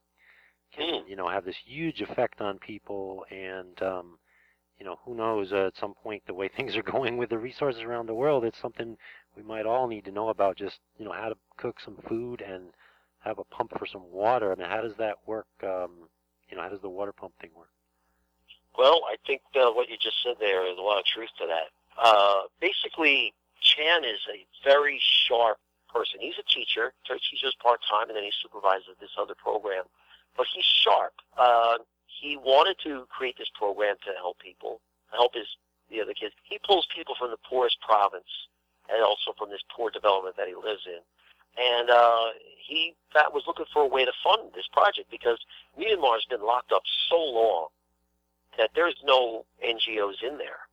can Mm. you know have this huge effect on people and um, you know who knows uh, at some point the way things are going with the resources around the world, it's something we might all need to know about. Just you know how to cook some food and have a pump for some water. I mean, how does that work? Um, you know, how does the water pump thing work? Well, I think uh, what you just said there is a lot of truth to that. Uh, basically, Chan is a very sharp person. He's a teacher, teaches part-time, and then he supervises this other program. But he's sharp. Uh, he wanted to create this program to help people, help his the other kids. He pulls people from the poorest province and also from this poor development that he lives in. And uh, he that was looking for a way to fund this project because Myanmar's been locked up so long that there's no N G Os in there.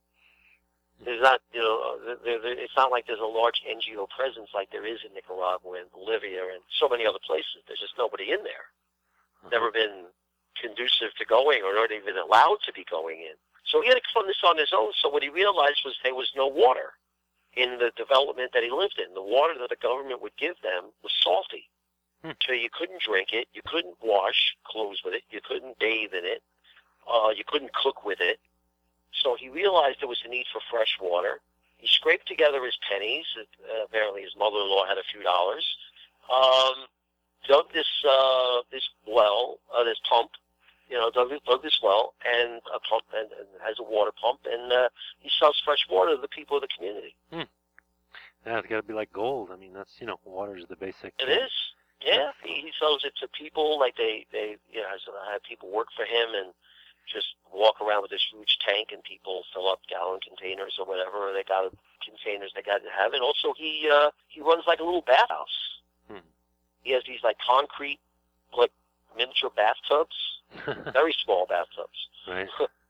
There's not, you know, there, there, it's not like there's a large N G O presence like there is in Nicaragua and Bolivia and so many other places. There's just nobody in there. Never been conducive to going or not even allowed to be going in. So he had to fund this on his own. So what he realized was there was no water in the development that he lived in. The water that the government would give them was salty. Hmm. So you couldn't drink it. You couldn't wash clothes with it. You couldn't bathe in it. Uh, you couldn't cook with it. So he realized there was a need for fresh water. He scraped together his pennies. Uh, apparently his mother-in-law had a few dollars. Um, dug this uh, this well, uh, this pump, you know, dug, dug this well, and a pump, and, and has a water pump, and uh, he sells fresh water to the people of the community. Hmm. Yeah, it's got to be like gold. I mean, that's, you know, water is the basic. It is. Yeah, he, he sells it to people like they, they you know, has, have people work for him and just walk around with this huge tank, and people fill up gallon containers or whatever. Or they got containers they got to have, and also he uh, he runs like a little bathhouse. Hmm. He has these like concrete, like miniature bathtubs, very small bathtubs. Right.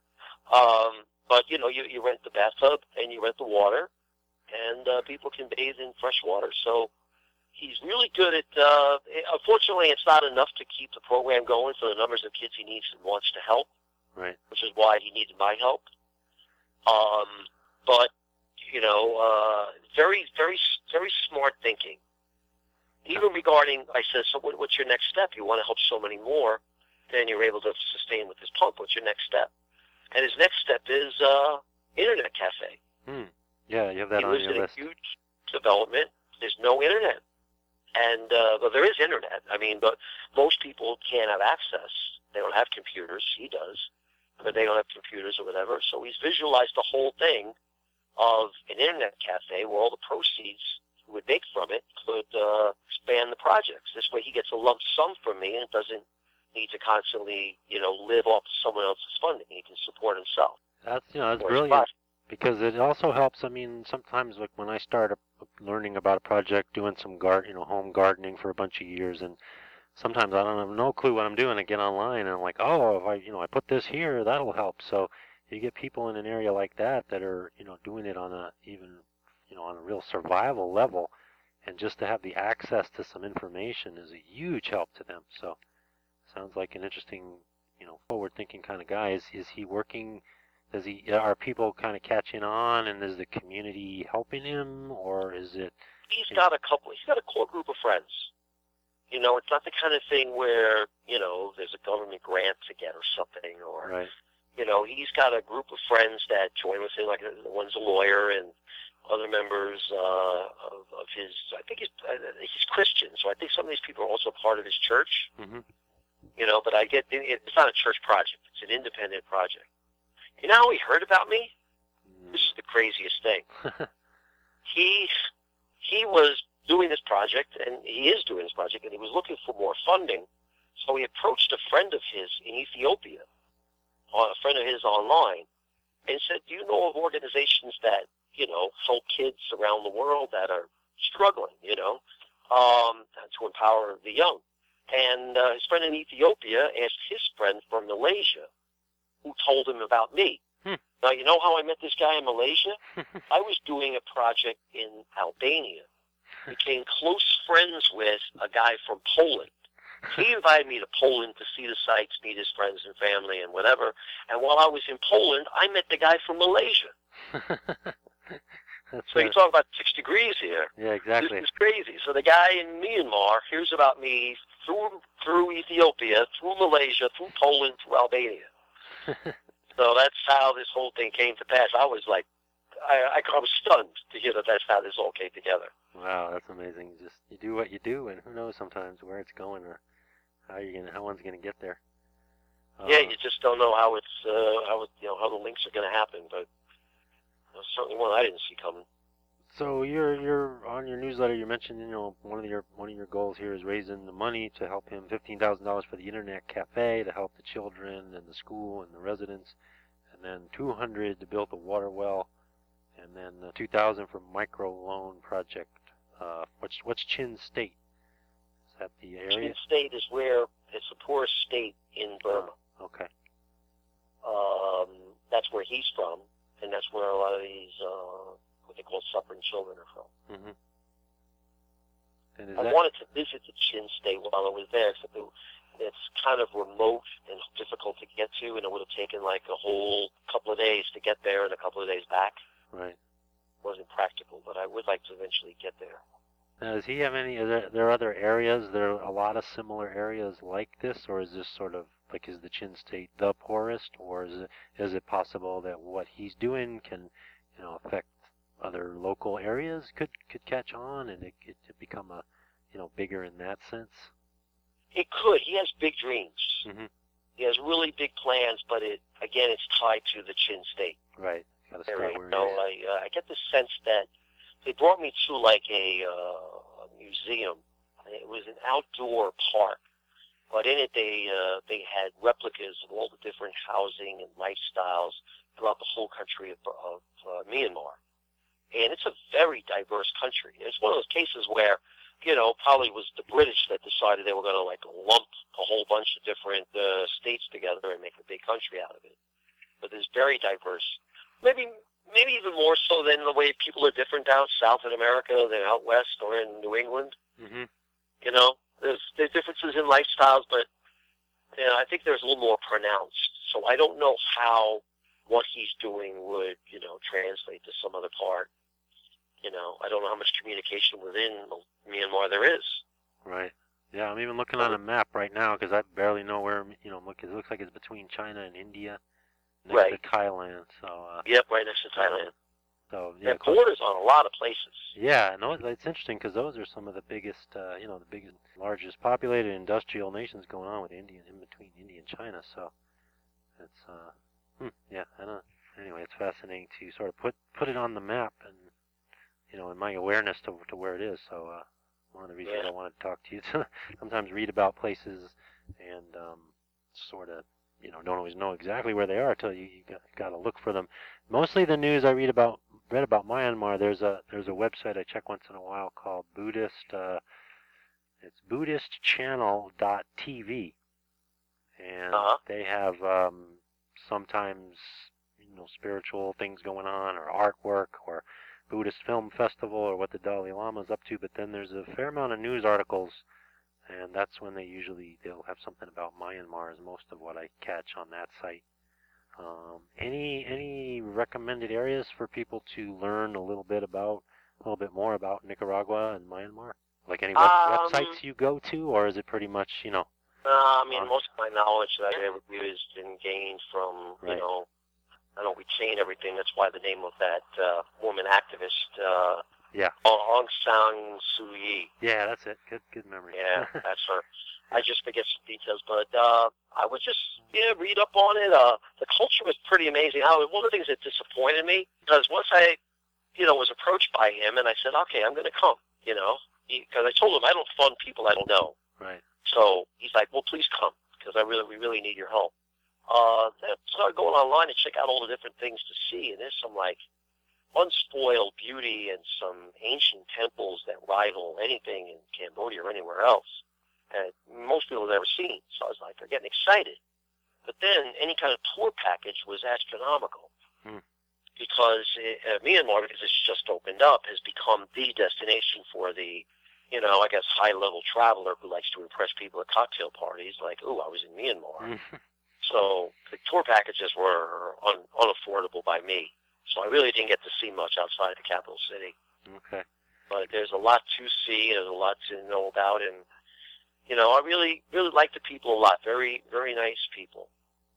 um, but you know, you you rent the bathtub and you rent the water, and uh, people can bathe in fresh water. So he's really good at. Uh, unfortunately, it's not enough to keep the program going for the numbers of kids he needs and wants to help. Right. Which is why he needed my help. Um, but you know, uh, very, very, very smart thinking. Even regarding, I said, so what, what's your next step? You want to help so many more than you're able to sustain with this pump. What's your next step? And his next step is uh, internet cafe. Hmm. Yeah, you have that he on lives your in list. A huge development. There's no internet. And, uh, well, there is internet. I mean, but most people can't have access. They don't have computers. He does. But they don't have computers or whatever. So he's visualized the whole thing of an internet cafe where all the proceeds he would make from it could uh, expand the projects. This way he gets a lump sum from me and doesn't need to constantly, you know, live off someone else's funding. He can support himself. That's, you know, that's brilliant. Because it also helps, I mean, sometimes like when I start learning about a project, doing some gar- you know, home gardening for a bunch of years, and sometimes I don't have no clue what I'm doing. I get online and I'm like, oh, if I, you know, I put this here, that'll help. So you get people in an area like that that are, you know, doing it on a even, you know, on a real survival level, and just to have the access to some information is a huge help to them. So sounds like an interesting, you know, forward-thinking kind of guy. Is is he working? Does he? Are people kind of catching on, and is the community helping him, or is it? He's got a couple. He's got a core group of friends. You know, it's not the kind of thing where, you know, there's a government grant to get or something, or, right. You know, he's got a group of friends that join with him, like one's a lawyer and other members uh, of, of his, I think he's, uh, he's Christian, so I think some of these people are also part of his church. Mm-hmm. You know, but I get, it's not a church project, it's an independent project. You know how he heard about me? Mm. This is the craziest thing. he, he was doing this project, and he is doing this project, and he was looking for more funding. So he approached a friend of his in Ethiopia, a friend of his online, and said, do you know of organizations that, you know, help kids around the world that are struggling, you know, um, to empower the young? And uh, his friend in Ethiopia asked his friend from Malaysia, who told him about me. Hmm. Now, you know how I met this guy in Malaysia? I was doing a project in Albania. Became close friends with a guy from Poland. He invited me to Poland to see the sights, meet his friends and family and whatever. And while I was in Poland, I met the guy from Malaysia. So you talk about six degrees here. Yeah, exactly. This is crazy. So the guy in Myanmar hears about me through through Ethiopia, through Malaysia, through Poland, through Albania. So that's how this whole thing came to pass. I was like, I, I was stunned to hear that that's how this all came together. Wow, that's amazing. Just you do what you do, and who knows sometimes where it's going or how you gonna, how one's gonna get there. Uh, yeah, you just don't know how it's, uh, how it, you know, how the links are gonna happen. But it was certainly one I didn't see coming. So you're you're on your newsletter. You mentioned, you know, one of your one of your goals here is raising the money to help him, fifteen thousand dollars for the internet cafe to help the children and the school and the residents, and then two hundred to build the water well, and then uh, two thousand for micro loan project. Uh, what's what's Chin State? Is that the area? Chin State is where it's the poorest state in Burma. Oh, okay. Um, that's where he's from, and that's where a lot of these uh, what they call suffering children are from. Mm-hmm. And is I that... wanted to visit the Chin State while I was there, except it, it's kind of remote and difficult to get to, and it would have taken like a whole couple of days to get there and a couple of days back. Right. It wasn't practical, but I would like to eventually get there. Now, does he have any? Are there, there are other areas? There are a lot of similar areas like this, or is this sort of like, is the Chin State the poorest, or is it is it possible that what he's doing can, you know, affect other local areas? Could could catch on and it could become a, you know, bigger in that sense. It could. He has big dreams. Mm-hmm. He has really big plans, but it again, it's tied to the Chin State. Right. Got to start area. where So he is. I, uh, I get the sense that they brought me to like a, uh, a museum. It was an outdoor park, but in it they uh, they had replicas of all the different housing and lifestyles throughout the whole country of, of uh, Myanmar. And it's a very diverse country. It's one of those cases where, you know, probably was the British that decided they were going to like lump a whole bunch of different uh, states together and make a big country out of it. But it's very diverse. Maybe maybe even more so than the way people are different down south in America than out west or in New England. Mm-hmm. You know, there's there's differences in lifestyles, but you know, I think there's a little more pronounced. So I don't know how what he's doing would, you know, translate to some other part. You know, I don't know how much communication within Myanmar there is. Right. Yeah, I'm even looking on a map right now because I barely know where, you know, look, it looks like it's between China and India, next Right. to Thailand. So, uh, Yep, right next to Thailand. so yeah, It borders on a lot of places. yeah, no, it's interesting because those are some of the biggest, uh, you know, the biggest, largest populated industrial nations going on with India, in between India and China. So, it's, uh, hmm, yeah, I don't. Anyway, it's fascinating to sort of put put it on the map and, you know, in my awareness to to where it is. So, uh, one of the reasons Yeah. I wanted to talk to you is sometimes read about places and um, sort of, you know, don't always know exactly where they are until you, you got, got to look for them. Mostly the news I read about read about Myanmar. There's a there's a website I check once in a while called Buddhist. Uh, it's Buddhist Channel dot T V, and Uh-huh. they have um, sometimes, you know, spiritual things going on, or artwork, or Buddhist film festival, or what the Dalai Lama's up to. But then there's a fair amount of news articles, and that's when they usually they'll have something about Myanmar. Is most of what I catch on that site. Um, any any recommended areas for people to learn a little bit about, a little bit more about Nicaragua and Myanmar? Like any web, Um, websites you go to, or is it pretty much, you know? Uh, I mean, Uh, most of my knowledge that I've ever used and gained from, you Right. know, I don't retain everything. That's why the name of that uh, woman activist, uh, Yeah. Aung San Suu Kyi. Yeah, that's it. Good good memory. Yeah, that's her. I just forget some details, but uh, I would just yeah read up on it. Uh, the culture was pretty amazing. I, one of the things that disappointed me, because once I, you know, was approached by him and I said, okay, I'm going to come, you know, because I told him I don't fund people I don't know. Right. So he's like, well, please come, because I really, we really need your help. Uh, then I started going online and check out all the different things to see, and there's some like unspoiled beauty and some ancient temples that rival anything in Cambodia or anywhere else, and most people have never seen. So I was like, they're getting excited. But then any kind of tour package was astronomical. Hmm. Because it, uh, Myanmar, because it's just opened up, has become the destination for the, you know, I guess high-level traveler who likes to impress people at cocktail parties, like, ooh, I was in Myanmar. So the tour packages were un- unaffordable by me. So I really didn't get to see much outside the capital city. Okay. But there's a lot to see, and there's a lot to know about, and, you know, I really, really like the people a lot. Very, very nice people.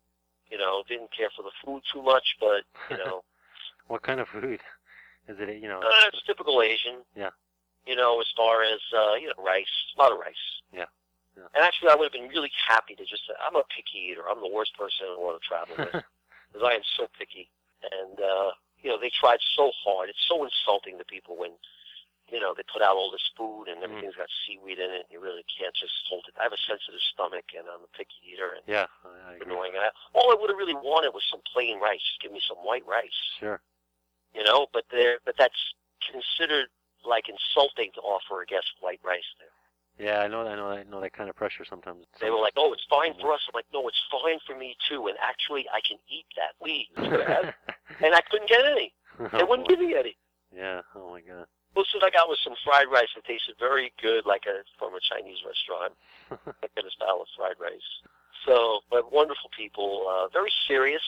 You know, didn't care for the food too much, but, you know. What kind of food? Is it, you know? Uh, it's typical Asian. Yeah. You know, as far as, uh, you know, rice, a lot of rice. Yeah. Yeah. And actually, I would have been really happy to just say, I'm a picky eater. I'm the worst person in the world to travel with, because I am so picky. And, uh, you know, they tried so hard. It's so insulting to people when, you know, they put out all this food and everything's got seaweed in it. And you really can't just hold it. I have a sensitive stomach, and I'm a picky eater. And Yeah, I, I it's agree. annoying. And I, all I would have really wanted was some plain rice. Just give me some white rice. Sure. You know, but there, but that's considered like insulting to offer a guest white rice there. Yeah, I know. I know. I know that kind of pressure sometimes. They were like, "Oh, it's fine for us." I'm like, "No, it's fine for me too." And actually, I can eat that. Please, and I couldn't get any. They wouldn't give me any. Yeah. Oh my God. Most I got was some fried rice that tasted very good, like a from a Chinese restaurant. I got a style of fried rice. So, but wonderful people, uh, very serious.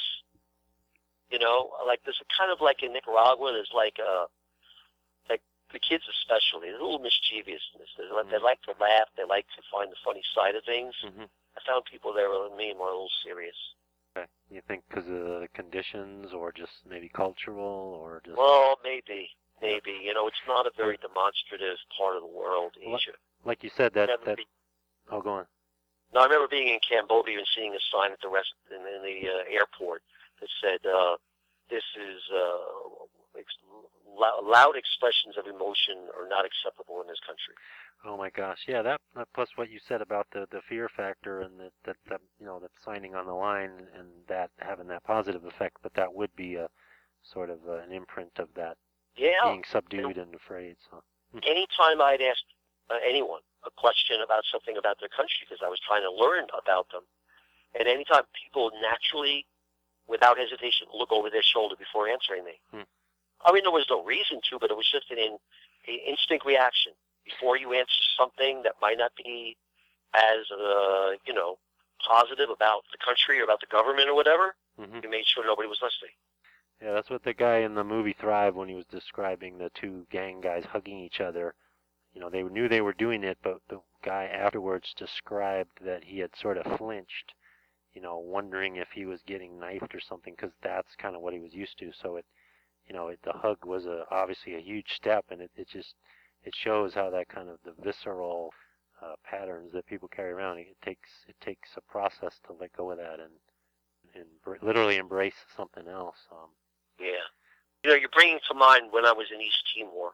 You know, like there's a kind of like in Nicaragua, there's like uh like the kids especially, there's a little mischievousness. They, mm-hmm. they like to laugh, they like to find the funny side of things. Mm-hmm. I found people there with me more a little serious. Okay. You think because of the conditions, or just maybe cultural, or just? Well, maybe, maybe. You know, it's not a very demonstrative part of the world, Asia. Like you said, that that. Be, oh, go on. No, I remember being in Cambodia and seeing a sign at the rest in, in the uh, airport that said, uh, "This is uh, ex- loud expressions of emotion are not acceptable in this country." Oh my gosh, yeah. That plus what you said about the, the fear factor and that, that that you know that signing on the line and that having that positive effect, but that would be a sort of uh, an imprint of that yeah. being subdued and afraid. So anytime I'd ask uh, anyone a question about something about their country because I was trying to learn about them, and anytime people naturally, without hesitation, look over their shoulder before answering me. Hmm. I mean, there was no reason to, but it was just an, in, an instinct reaction. Before you answer something that might not be as, uh, you know, positive about the country or about the government or whatever, mm-hmm. you made sure nobody was listening. Yeah, that's what the guy in the movie Thrive, when he was describing the two gang guys hugging each other, you know, they knew they were doing it, but the guy afterwards described that he had sort of flinched, you know, wondering if he was getting knifed or something, because that's kind of what he was used to. So it, you know, it, the hug was a, obviously a huge step, and it, it just, it shows how that kind of the visceral uh, patterns that people carry around, it takes, it takes a process to let go of that and, and br- literally embrace something else. Um, yeah. You know, you're bringing to mind when I was in East Timor,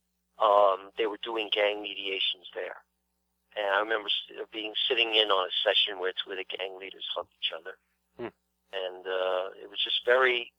um, they were doing gang mediations there. And I remember being sitting in on a session where two of the gang leaders hugged each other. Hmm. And uh, it was just very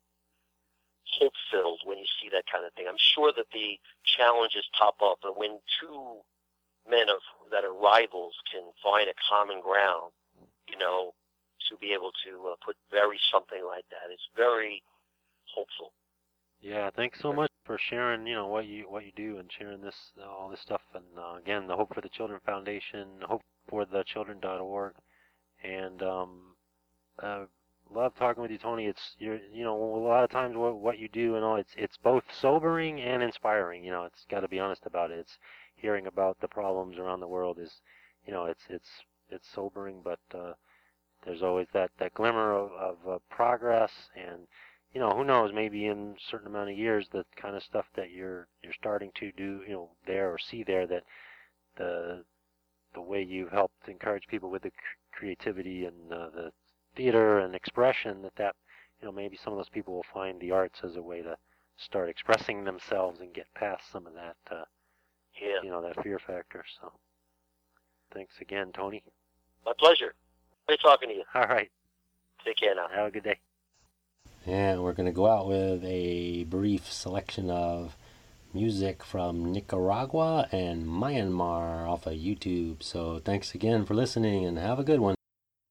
hope-filled when you see that kind of thing. I'm sure that the challenges pop up, but when two men of, that are rivals can find a common ground, you know, to be able to uh, put very something like that, it's very hopeful. Yeah, thanks so much for sharing, you know, what you what you do and sharing this all this stuff. And uh, again, the Hope for the Children Foundation, hope for the children dot org, and um, uh, love talking with you, Tony. It's you're, you know, a lot of times what what you do and all, it's it's both sobering and inspiring. You know, it's got to be honest about it. It's hearing about the problems around the world is, you know, it's it's it's sobering, but uh, there's always that that glimmer of, of uh, progress. And you know, who knows, maybe in a certain amount of years, the kind of stuff that you're you're starting to do, you know, there or see there, that the the way you've helped encourage people with the creativity and uh, the theater and expression, that that, you know, maybe some of those people will find the arts as a way to start expressing themselves and get past some of that, uh, yeah. you know, that fear factor. So, thanks again, Tony. My pleasure. Great talking to you. All right. Take care now. Have a good day. And we're going to go out with a brief selection of music from Nicaragua and Myanmar off of YouTube. So thanks again for listening and have a good one.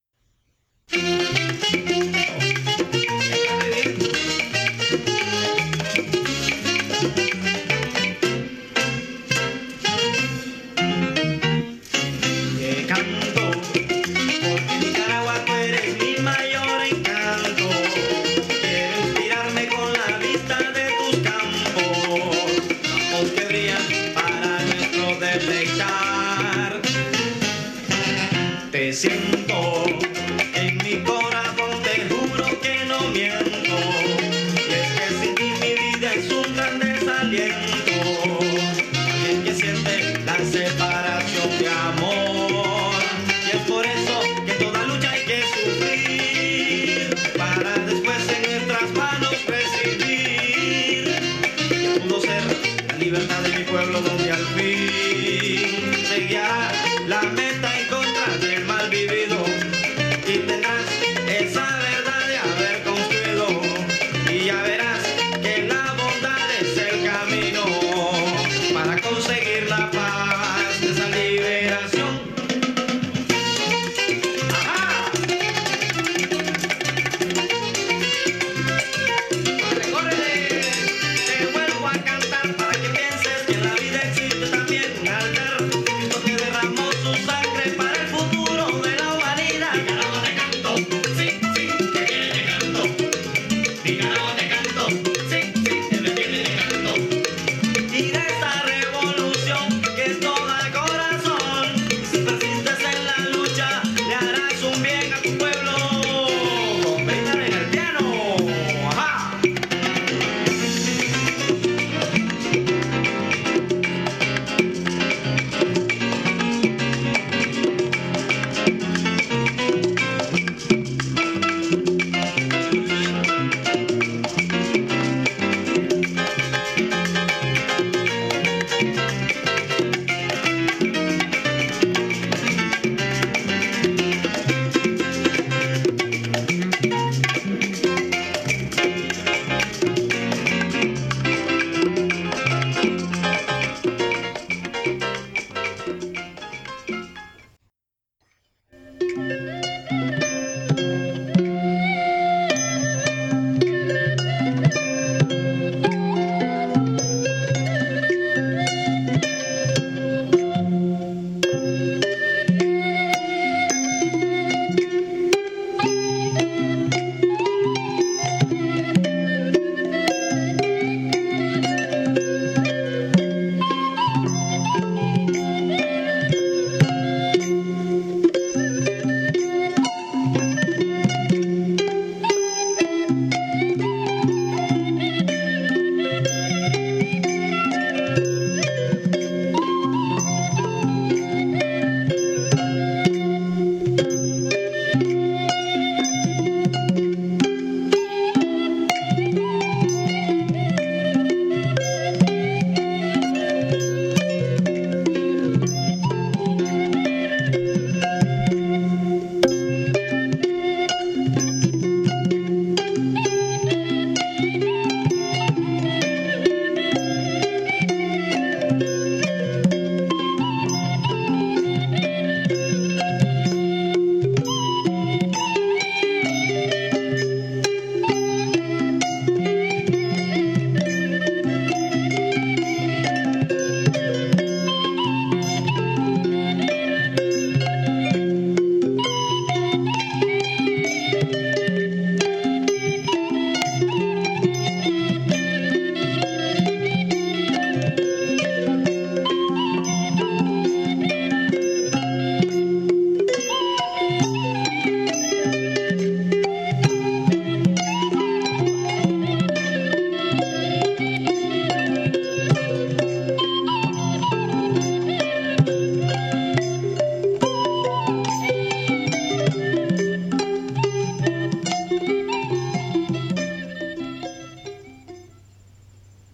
Te siento en mi corazón, te juro que no miento. Y es que sin ti mi vida es un gran desaliento. Alguien que siente la separación de amor. Y es por eso que toda lucha hay que sufrir, para después en nuestras manos recibir. libertad de mi pueblo donde al fin se guiará la meta en contra del mal vivido y tendrás esa verdad de haber construido y ya verás que la bondad es el camino para conseguir la paz de esa liberación. ¡Ajá! ¡Córrele, córrele! Te vuelvo a cantar para que pienses que en la vida existe también un altar. Cristo que derramó su sangre para el futuro de la humanidad. Mi carajo te canto, sí, sí, que viene te canto. Mi carajo